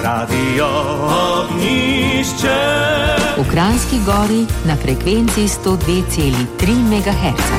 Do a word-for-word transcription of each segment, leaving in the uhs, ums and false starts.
Radio Ognjišče. V Kranjski Gori na frekvenci sto dve celi tri megaherca.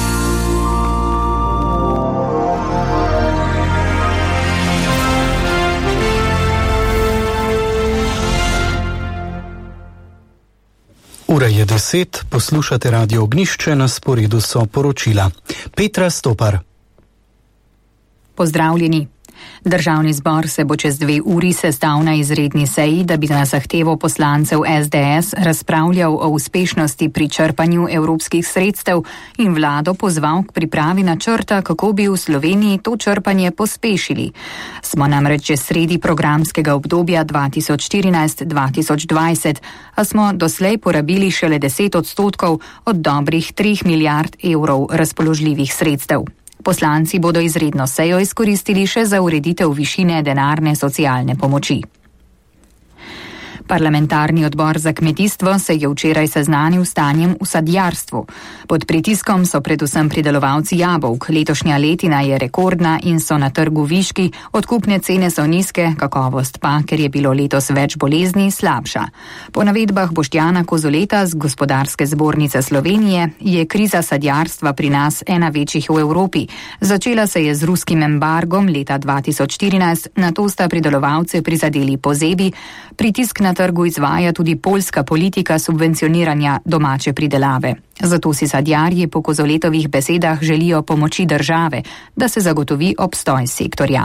Ura je deset, poslušate Radio Ognjišče, na sporedu so poročila. Petra Stopar. Pozdravljeni. Državni zbor se bo čez dve uri sestal na izredni seji, da bi na zahtevo poslancev es de es razpravljal o uspešnosti pri črpanju evropskih sredstev in vlado pozval k pripravi načrta, kako bi v Sloveniji to črpanje pospešili. Smo namreč že sredi programskega obdobja dva tisoč štirinajst do dva tisoč dvajset, a smo doslej porabili šele deset odstotkov od dobrih treh milijard evrov razpoložljivih sredstev. Poslanci bodo izredno sejo izkoristili še za ureditev višine denarne socialne pomoči. Parlamentarni odbor za kmetijstvo se je včeraj seznanil s stanjem v sadjarstvu. Pod pritiskom so predvsem pridelovalci jabolk. Letošnja letina je rekordna in so na trgu viški, odkupne cene so nizke, kakovost pa, ker je bilo letos več bolezni, slabša. Po navedbah Boštjana Kozoleta z Gospodarske zbornice Slovenije je kriza sadjarstva pri nas ena večjih v Evropi. Začela se je z ruskim embargom leta dva tisoč štirinajst, nato sta pridelovalce prizadeli pozebi, pritisk na trgu izvaja tudi poljska politika subvencioniranja domače pridelave. Zato si sadjarji po Kozoletovih besedah želijo pomoči države, da se zagotovi obstoj sektorja.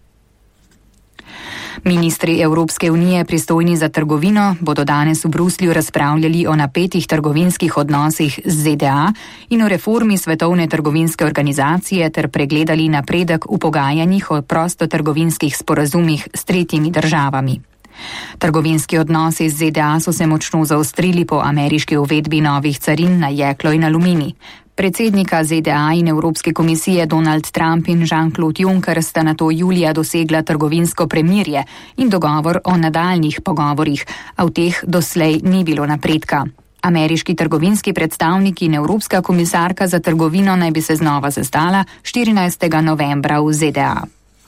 Ministri Evropske unije pristojni za trgovino bodo danes v Bruslju razpravljali o napetih trgovinskih odnosih z ze de a in o reformi Svetovne trgovinske organizacije ter pregledali napredek v pogajanjih o prostotrgovinskih sporazumih s tretjimi državami. Trgovinski odnosi z ze de a so se močno zaostrili po ameriški uvedbi novih carin na jeklo in aluminij. Predsednika ze de a in Evropske komisije Donald Trump in Jean-Claude Juncker sta nato julija dosegla trgovinsko premirje in dogovor o nadaljnjih pogovorih, a v teh doslej ni bilo napredka. Ameriški trgovinski predstavnik in Evropska komisarka za trgovino naj bi se znova sestala štirinajstega novembra v ze de a.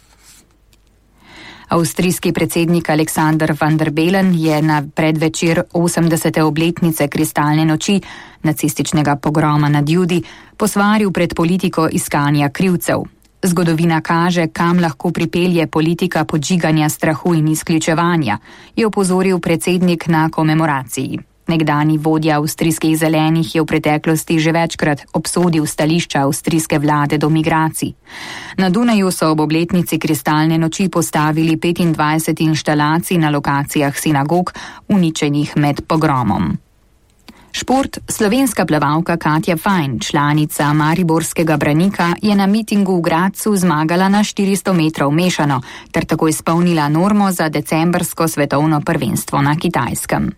Avstrijski predsednik Alexander van der Bellen je na predvečer osemdesete obletnice kristalne noči, nacističnega pogroma nad Judi, posvaril pred politiko iskanja krivcev. Zgodovina kaže, kam lahko pripelje politika podžiganja strahu in izključevanja, je opozoril predsednik na komemoraciji. Nekdani vodja avstrijskih zelenih je v preteklosti že večkrat obsodil stališča avstrijske vlade do migracij. Na Dunaju so ob obletnici kristalne noči postavili petindvajset inštalacij na lokacijah sinagog, uničenih med pogromom. Šport. Slovenska plavalka Katja Fajn, članica mariborskega Branika, je na mitingu v Gradcu zmagala na štiristo metrov mešano ter tako izpolnila normo za decembrsko svetovno prvenstvo na Kitajskem.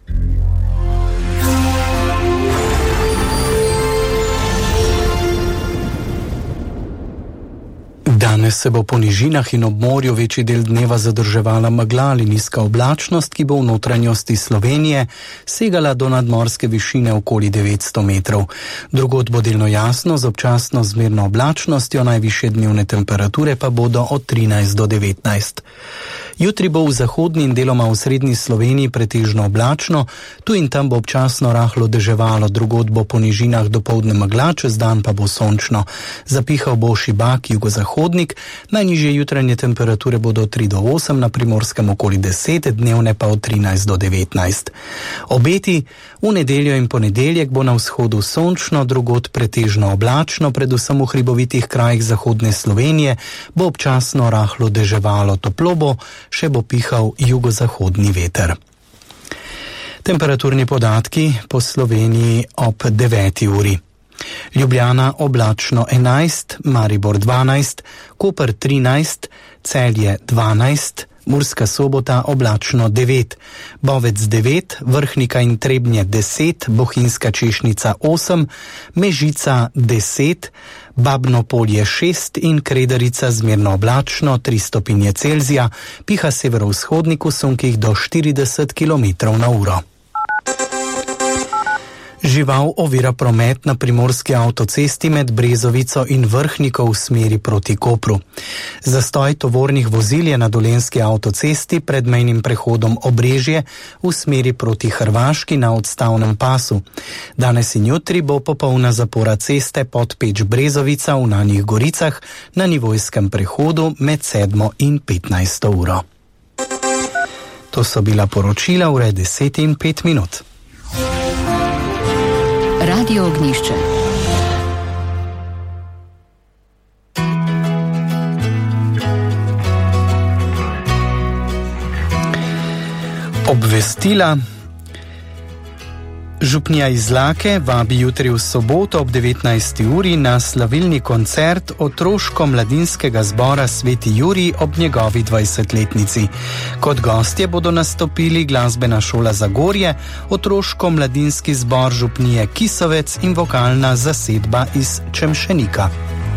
Danes se bo po nižinah in ob morju večji del dneva zadrževala megla ali nizka oblačnost, ki bo v notranjosti Slovenije segala do nadmorske višine okoli devetsto metrov. Drugod bo delno jasno z občasno zmerno oblačnostjo, najvišje dnevne temperature pa bodo od trinajst do devetnajst. Jutri bo v zahodni in deloma v srednji Sloveniji pretežno oblačno, tu in tam bo občasno rahlo deževalo, drugod bo po nižinah dopoldne megla, čez dan pa bo sončno. Zapihal bo šibak jugozahodnik, najnižje jutranje temperature bodo od tri do osem, na Primorskem okoli deset, dnevne pa od trinajst do devetnajst. Obeti: v nedeljo in ponedeljek bo na vzhodu sončno, drugod pretežno oblačno, predvsem v hribovitih krajih zahodne Slovenije bo občasno rahlo deževalo, toplo bo, še bo pihal jugozahodni veter. Temperaturni podatki po Sloveniji ob deveti uri. Ljubljana oblačno enajst, Maribor dvanajst, Koper trinajst, Celje dvanajst, Murska Sobota oblačno devet, Bovec devet, Vrhnika in Trebnje deset, Bohinjska Češnica osem, Mežica deset, Babno Polje šest in Kredarica zmerno oblačno tri stopinje Celzija, piha severovzhodnik v sunkih do štirideset kilometrov na uro. Žival ovira promet na primorski avtocesti med Brezovico in Vrhniko v smeri proti Kopru. Zastoj tovornih vozil je na dolenski avtocesti pred mejnim prehodom Obrežje v smeri proti Hrvaški na odstavnem pasu. Danes in jutri bo popolna zapora ceste Podpeč Brezovica v Nanjih Goricah na nivojskem prehodu med sedmo in petnajsto uro. To so bila poročila ure deset in pet minut. Radio Ognjišče. Obvestila. Župnija iz Lake vabi jutri v soboto ob devetnajsti uri na slavilni koncert otroško-mladinskega zbora Sveti Jurij ob njegovi dvajsetletnici. Kot gostje bodo nastopili glasbena šola Zagorje, otroško-mladinski zbor župnije Kisovec in vokalna zasedba iz Čemšenika.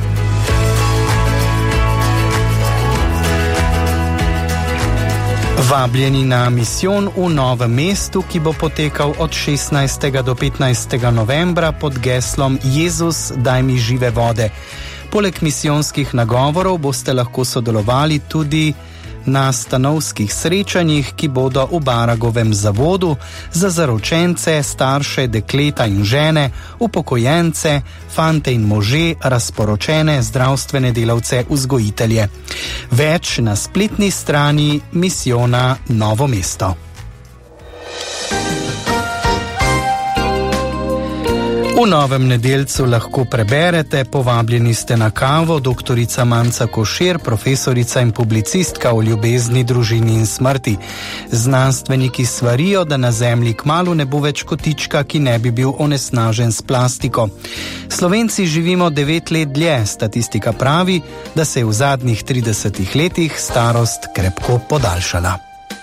Vabljeni na misijon v Novem mestu, ki bo potekal od šestnajstega do petnajstega novembra pod geslom Jezus, daj mi žive vode. Poleg misijonskih nagovorov boste lahko sodelovali tudi na stanovskih srečanjih, ki bodo v Baragovem zavodu za zaročence, starše, dekleta in žene, upokojence, fante in može, razporočene, zdravstvene delavce, vzgojitelje. Več na spletni strani misijona Novo mesto. V Novem nedeljcu lahko preberete: povabljeni ste na kavo doktorica Manca Košir, profesorica in publicistka o ljubezni, družini in smrti. Znanstveniki svarijo, da na Zemlji kmalu ne bo več kotička, ki ne bi bil onesnažen s plastiko. Slovenci živimo devet let dlje, statistika pravi, da se je v zadnjih tridesetih letih starost krepko podaljšala.